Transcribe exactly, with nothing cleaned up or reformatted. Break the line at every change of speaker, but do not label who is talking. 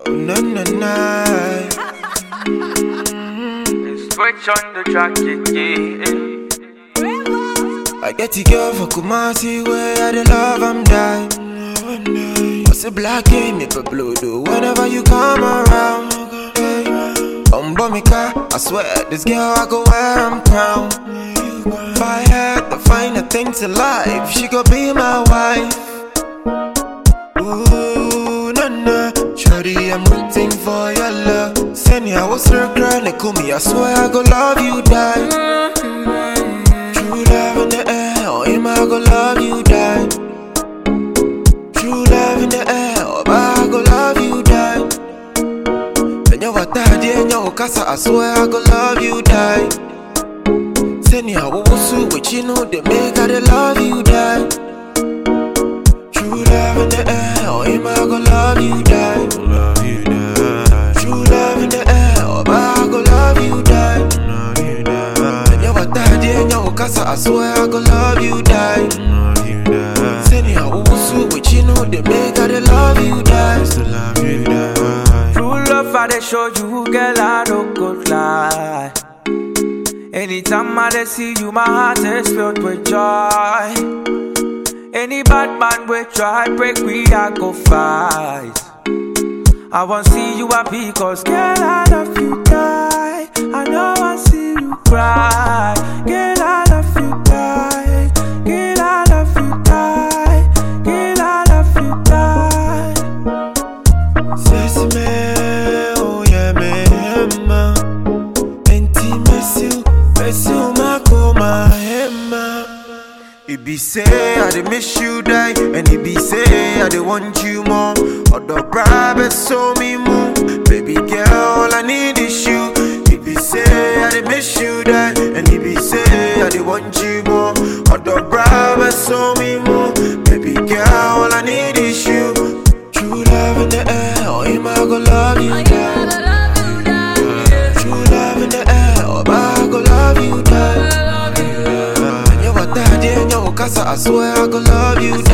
Oh, no, no, no.
Switch on the track, yeah, yeah.
I get the girl for Kumasi where I the love I'm dying. What's a black game if a blue do whenever you come around. I'm Bomika, I swear this girl I go where I'm crowned. If I had to find a thing to life, she could be my wife. Ooh, nah, nah. Shawty, I'm rooting for your love. Send me, I was her girl, they call me, I swear I go love you, die. True love in the air, oh, him I go love you, die. True love in the air, oh, I go love you, die. Then you what I did, you casa, I swear I go love you, die. Send me, I was with you know, they make I love you, die. True love in the air, oh, him I go love you, die. Love you, die. True love in the air, oh, I go love you, die. Love you, die. Then you what I did, you casa, I swear I go love you, die. Love you, die. Send me, I was with you know, they make I love you, die. Still love you, die.
True love, I dey show you, girl, I don't go lie. Anytime I dey see you, my heart is filled with joy. Any bad man will try break me, I go fight. I want see you happy, cause girl, I love you, die. I know I see you cry. Girl, I love you, die. Girl, I love you, die. Girl, I love you, die.
Sesame, oh yeah, me, Emma. Enti mesu, mesu makoma, Emma. It be say I dey miss you, die. And it be say I dey want you more. Other bribes so me move. Baby girl, all I need is you. It be say I dey miss you, die. And it be say I dey want you more. Other bribes so me move. Baby girl, all I need is you. True love in the air, oh, him I go love you, die. True love in the air, oh, I go love you, die. I swear I go love you.